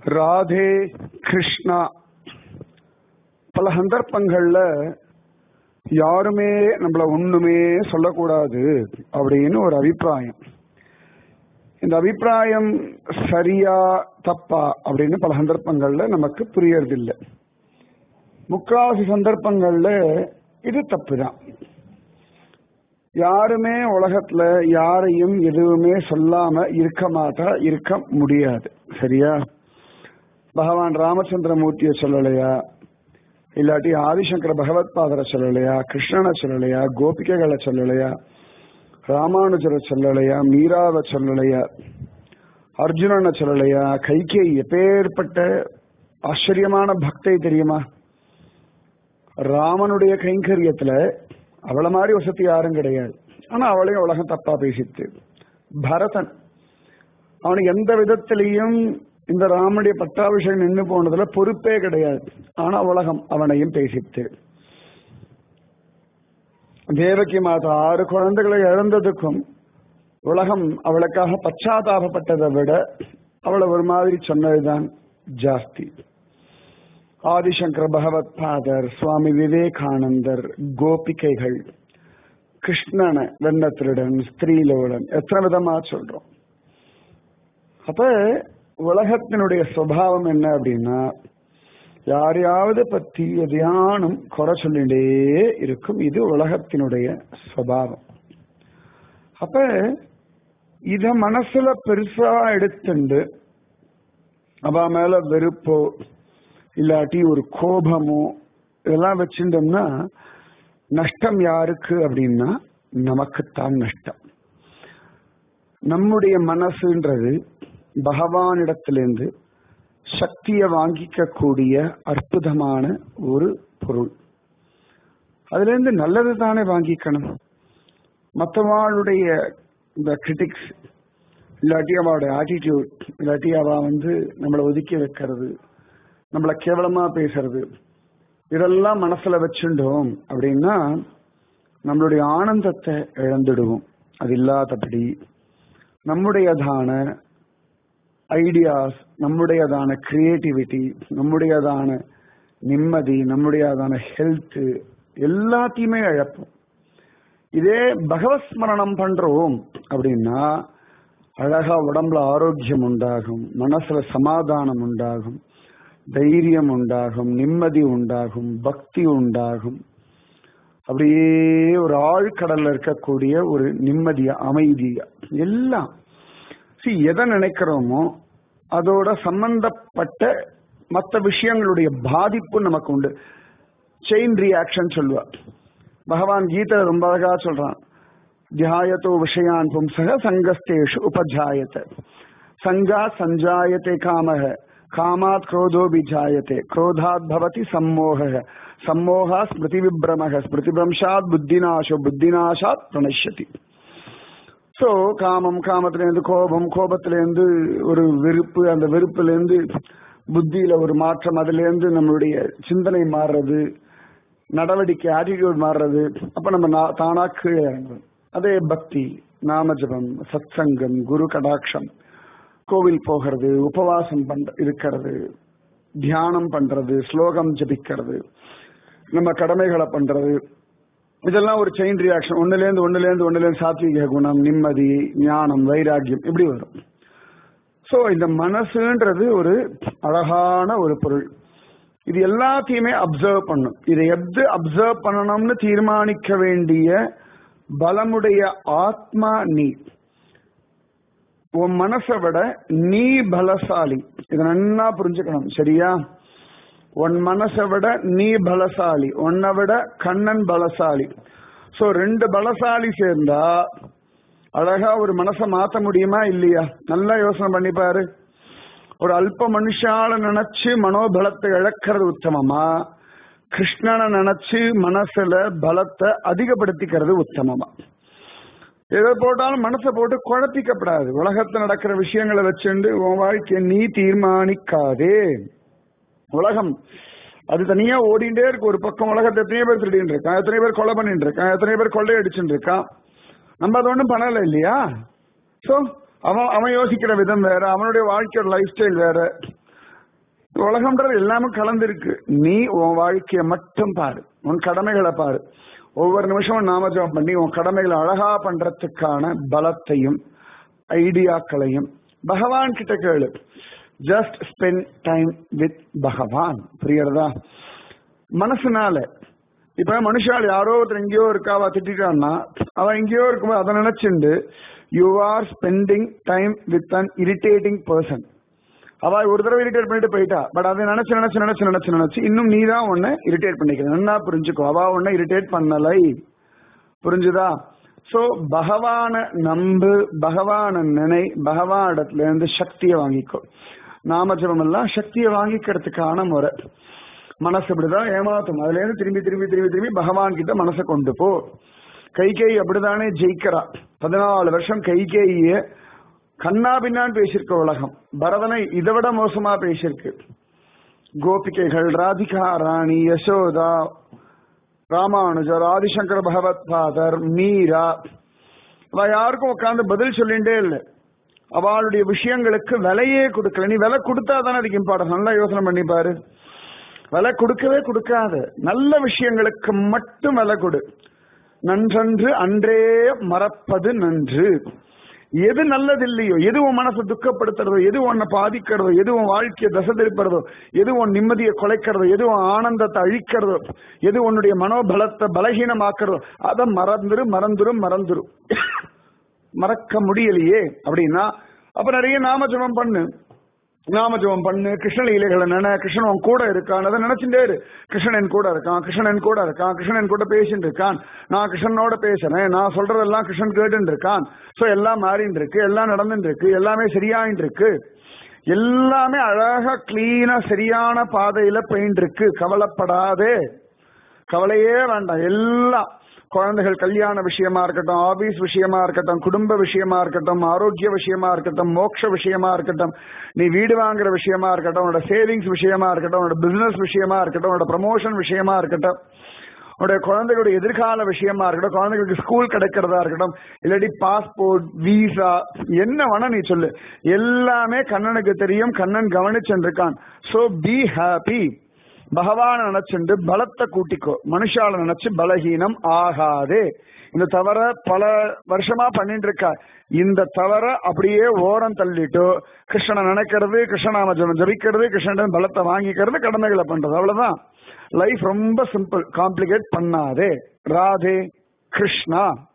ராதே கிருஷ்ணா. பல சந்தர்ப்பங்கள்ல யாருமே நம்மள ஒண்ணுமே சொல்லக்கூடாது அப்படின்னு ஒரு அபிப்பிராயம். இந்த அபிப்பிராயம் சரியா தப்பா அப்படின்னு பல சந்தர்ப்பங்கள்ல நமக்கு புரியறதில்லை. முக்காவாசி சந்தர்ப்பங்கள்ல இது தப்புதான். யாருமே உலகத்துல யாரையும் எதுவுமே சொல்லாம இருக்க முடியாது. சரியா? பகவான் ராமச்சந்திரமூர்த்தியை சொல்லலையா, இல்லாட்டி ஆதிசங்கர பகவத் பாதரை சொல்லலையா, கிருஷ்ணனை சொல்லலையா, கோபிகைகளை சொல்லலையா, ராமானுஜரை சொல்லலையா, மீராவை சொல்லலையா, அர்ஜுனனை சொல்லலையா, கைகேயி எப்பேற்பட்ட ஆச்சரியமான பக்தை தெரியுமா? ராமனுடைய கைங்கரியத்துல அவளை மாதிரி வசதி யாரும் கிடையாது. ஆனா அவளையும் உலகம் தப்பா பேசிட்டு. பரதன் அவனுக்கு எந்த விதத்திலையும் இந்த ராமனுடைய பட்டாபிஷேகம் நின்று போனதுல பொறுப்பே கிடையாது. ஆனா உலகம் அவனையும் பேசிட்டு. தேவகி மாதா 6 குழந்தைகளை இழந்ததுக்கும் உலகம் அவளுக்காக பச்சாத்தாபப்பட்டதை விட அவளை ஒரு மாதிரி சொன்னதுதான் ஜாஸ்தி. ஆதிசங்கர பகவத் பாதர், சுவாமி விவேகானந்தர், கோபிகைகள், கிருஷ்ணனை வெண்ணத்திருடன், ஸ்திரீலோடன், எத்தனை விதமா சொல்றோம். அப்ப உலகத்தினுடைய சுபாவம் என்ன அப்படின்னா, யாரையாவது பத்தி தியானம் குறை சொல்லிட்டே இருக்கும். இது உலகத்தினுடைய சுபாவம். அப்ப இத மனசுல பெருசா எடுத்துண்டு அவ மேல வெறுப்போ இல்லாட்டி ஒரு கோபமோ இதெல்லாம் வச்சுட்டோம்னா நஷ்டம் யாருக்கு அப்படின்னா நமக்குத்தான் நஷ்டம். நம்முடைய மனசுன்றது பகவானிடத்திலிருந்து சக்தியை வாங்கிக்க கூடிய அற்புதமான ஒரு பொருள். அதுல இருந்து நல்லது தானே வாங்கிக்கணும். மற்றவாளுடைய இந்த கிரிட்டிக்ஸ் இல்லாட்டி அவளோட ஆட்டிடியூட் இல்லாட்டி அவ நம்மளை ஒதுக்கி வைக்கிறது, நம்மளை கேவலமா பேசுறது, இதெல்லாம் மனசுல வச்சுட்டோம் அப்படின்னா நம்மளுடைய ஆனந்தத்தை இழந்துடுவோம். அது இல்லாதபடி நம்முடையதான ஐடியாஸ், நம்முடையதான கிரியேட்டிவிட்டி, நம்முடையதான நிம்மதி, நம்முடையதான ஹெல்த் எல்லாத்தையுமே இழப்போம். இதே பகவத் ஸ்மரணம் பண்றோம் அப்படின்னா அழகா உடம்புல ஆரோக்கியம் உண்டாகும், மனசுல சமாதானம் உண்டாகும், தைரியம் உண்டாகும், நிம்மதி உண்டாகும், பக்தி உண்டாகும். அப்படியே ஒரு ஆழ்கடல்ல இருக்கக்கூடிய ஒரு நிம்மதியா, அமைதியா எல்லாம் எதை நினைக்கிறோமோ அதோட சம்பந்தப்பட்ட மற்ற விஷயங்களுடைய பாதிப்பு நமக்கு உண்டு. செயின் ரியாக்ஷன் சொல்லுவார் பகவான் கீதை. ரொம்ப அழகா சொல்றான், தியாயத்தோ விஷயான் பும்சக சங்கஸ்தேஷு உபஜாயத்தை சங்கா சஞ்சாயத்தை காமக காமாத் क्रोधो विजायते क्रोधात् भवति सम्मोहः सम्मोहा स्मृति विभ्रमः स्मृतिभ्रंशात् बुद्धिनाशो बुद्धिनाशात् प्रणश्यति. சோ காமம், காமத்திலேருந்து கோபம், கோபத்திலேருந்து ஒரு வெறுப்பு, அந்த வெறுப்பிலேருந்து புத்தியில ஒரு மாற்றம், அதுல இருந்து நம்மளுடைய சிந்தனை மாறுறது, நடவடிக்கை ஆட்டிடியூட் மாறுறது. அப்ப நம்ம தானா கீழே இறங்குறோம். அதே பக்தி, நாமஜபம், சத்சங்கம், குரு கடாட்சம், கோவில் போகிறது, உபவாசம் இருக்கிறது, தியானம் பண்றது, ஸ்லோகம் ஜபிக்கிறது, நம்ம கடமைகளை பண்றது, இதெல்லாம் ஒரு செயின் ரியாக்ஷன். ஒன்னுலேருந்து சாத்விக குணம், நிம்மதி, ஞானம், வைராக்கியம் இப்படி வரும். சோ இந்த மனசுன்றது ஒரு அழகான ஒரு பொருள். இது எல்லாத்தையுமே அப்சர்வ் பண்ணும். இதை எது அப்சர்வ் பண்ணணும்னு தீர்மானிக்க வேண்டிய பலமுடைய ஆத்மா நீ. உன் மனசை விட நீ பலசாலி. இதை நல்லா புரிஞ்சுக்கணும். சரியா? உன் மனசை விட நீ பலசாலி, உன்னை விட கண்ணன் பலசாலி. சோ 2 பலசாலி சேர்ந்தா அழகா ஒரு மனசை மாத்த முடியுமா இல்லையா? நல்லா யோசனை பண்ணிப்பாரு. ஒரு அல்ப மனுஷால நினைச்சு மனோபலத்தை இழக்கிறது உத்தமமா, கிருஷ்ணனை நினைச்சு மனசுல பலத்தை அதிகப்படுத்திக்கிறது உத்தமமா? எதை போட்டாலும் மனசை போட்டு குழப்பிக்கப்படாது. உலகத்தில் நடக்கிற விஷயங்களை வச்சுண்டு உன் வாழ்க்கையை நீ தீர்மானிக்காதே. உலகம் அது தனியா ஓடிண்டே இருக்கு. ஒரு பக்கம் உலகத்தை எத்தனை பேர் திருடின்னு இருக்கான், எத்தனை பேர் கொலை பண்ணிட்டு இருக்கான், எத்தனை பேர் கொள்ளை அடிச்சுட்டு இருக்கான். நம்ம அது ஒன்றும் பண்ணல இல்லையா? சோ அவன் யோசிக்கிற விதம் வேற, அவனுடைய வாழ்க்கையோட லைஃப் ஸ்டைல் வேற. உலகம்ன்றது எல்லாமே கலந்துருக்கு. நீ உன் வாழ்க்கைய மட்டும் பாரு, உன் கடமைகளை பாரு. ஒவ்வொரு நிமிஷமும் நாமஜபம் பண்ணி உன் கடமைகளை அழகா பண்றதுக்கான பலத்தையும் ஐடியாக்களையும் பகவான் கிட்ட கேளு. ஜஸ்ட் ஸ்பெண்ட் டைம் வித் பகவான். புரியுறதா? மனசுனால இப்ப மனுஷால் யாரோ ஒருத்தர் எங்கேயோ இருக்காவா திட்டான்னா அவன் எங்கேயோ இருக்கும்போது அதை நினைச்சுண்டு you are spending time with an irritating person. அவ ஒரு தடவை இரிட்டேட் பண்ணிட்டு போயிட்டா, பட் அதை நினைச்சு நினைச்சு நினைச்சு நினைச்சு நினைச்சு இன்னும் நீ தான் உன்னை இரிட்டேட் பண்ணிக்க. நல்லா புரிஞ்சுக்கோ, அவ உன்னை இரிட்டேட் பண்ணலை. புரிஞ்சுதா? சோ பகவான நம்பு, பகவான நினை, பகவான் இடத்துல இருந்து சக்தியை வாங்கிக்கோ. நாமஜபம் எல்லாம் சக்தியை வாங்கிக்கிறதுக்கான முறை. மனசு இப்படிதான் ஏமாத்தும், அதுல இருந்து திரும்பி திரும்பி திரும்பி திரும்பி பகவான் கிட்ட மனசை கொண்டு போ. கைகேயி அப்படித்தானே ஜெயிக்கிறா. 14 வருஷம் கைகேயிய கண்ணா பின்னான்னு பேசியிருக்க உலகம். பரதனை இதை விட மோசமா பேசியிருக்கு. கோபிகைகள், ராதிகா ராணி, யசோதா, ராமானுஜர், ஆதிசங்கர பகவத் பாதர், மீரா, அவ யாருக்கும் உட்காந்து பதில் சொல்லிட்டே இல்லை. அவளுடைய விஷயங்களுக்கு விலையே கொடுக்கல. நீ விலை கொடுத்தா தானே அதுக்கு இம்பார்ட்டன்ஸ். நல்லா யோசனை பண்ணி பாரு. விலை கொடுக்கவே கொடுக்காது. நல்ல விஷயங்களுக்கு மட்டும் விலை கொடு. நன்றன்று அன்றே மறப்பது நன்று. எது நல்லது இல்லையோ, எது உன் மனசை துக்கப்படுத்துறதோ, எது உன்னை பாதிக்கிறதோ, எது உன் வாழ்க்கையை தசை திருப்புறதோ, எது உன் நிம்மதியை குலைக்கிறதோ, எது உன் ஆனந்தத்தை அழிக்கிறதோ, எது உன்னுடைய மனோபலத்தை பலகீனமாக்குறதோ, அதை மறந்துரும். மறக்க முடியலையே அப்படின்னா அப்ப நிறைய நாமஜபம் பண்ணு. நாமஜபம் பண்ணு, கிருஷ்ண லீலைகளை நினை. கிருஷ்ணன் உன் கூட இருக்கான், அதை நினைச்சுட்டே இரு. கிருஷ்ணன் என் கூட இருக்கான், கிருஷ்ணன் என் கூட இருக்கான், கிருஷ்ணன் என் கூட பேசிட்டு இருக்கான், நான் கிருஷ்ணனோட பேசுறேன், நான் சொல்றதெல்லாம் கிருஷ்ணன் கேட்டுட்டு இருக்கான். சோ எல்லாம் மாறிட்டு இருக்கு, எல்லாம் நடந்துட்டு இருக்கு, எல்லாமே சரியாயிட்டு இருக்கு, எல்லாமே அழகா கிளீனா சரியான பாதையில போயிட்டு இருக்கு. கவலைப்படாதே, கவலையே வேண்டாம். எல்லாம் குழந்தைகள் கல்யாண விஷயமா இருக்கட்டும், ஆபீஸ் விஷயமா இருக்கட்டும், குடும்ப விஷயமா இருக்கட்டும், ஆரோக்கிய விஷயமா இருக்கட்டும், மோட்ச விஷயமா இருக்கட்டும், நீ வீடு வாங்குற விஷயமா இருக்கட்டும், உன்னோட சேவிங்ஸ் விஷயமா இருக்கட்டும், உன்னோட பிசினஸ் விஷயமா இருக்கட்டும், உன்னோட ப்ரமோஷன் விஷயமா இருக்கட்டும், உன்னுடைய குழந்தைகளுடைய எதிர்கால விஷயமா இருக்கட்டும், குழந்தைகளுக்கு ஸ்கூல் கிடைக்கிறதா இருக்கட்டும், இல்லாட்டி பாஸ்போர்ட், விசா, என்ன வேணா நீ சொல்லு. எல்லாமே கண்ணனுக்கு தெரியும், கண்ணன் கவனிச்சுருக்கான். So be happy. பகவான நினைச்சுண்டு பலத்தை கூட்டிக்கோ. மனுஷால நினைச்சு பலகீனம் ஆகாதே. இந்த தவற பல வருஷமா பண்ணிட்டு இருக்கா. இந்த தவற அப்படியே ஓரம் தள்ளிட்டோ கிருஷ்ணனை நினைக்கிறது, கிருஷ்ணநாம ஜபிக்கிறது, கிருஷ்ணன் பலத்தை வாங்கிக்கிறது, கடமைகளை பண்றது, அவ்வளவுதான். லைஃப் ரொம்ப சிம்பிள். காம்ப்ளிகேட் பண்ணாதே. ராதே கிருஷ்ணா.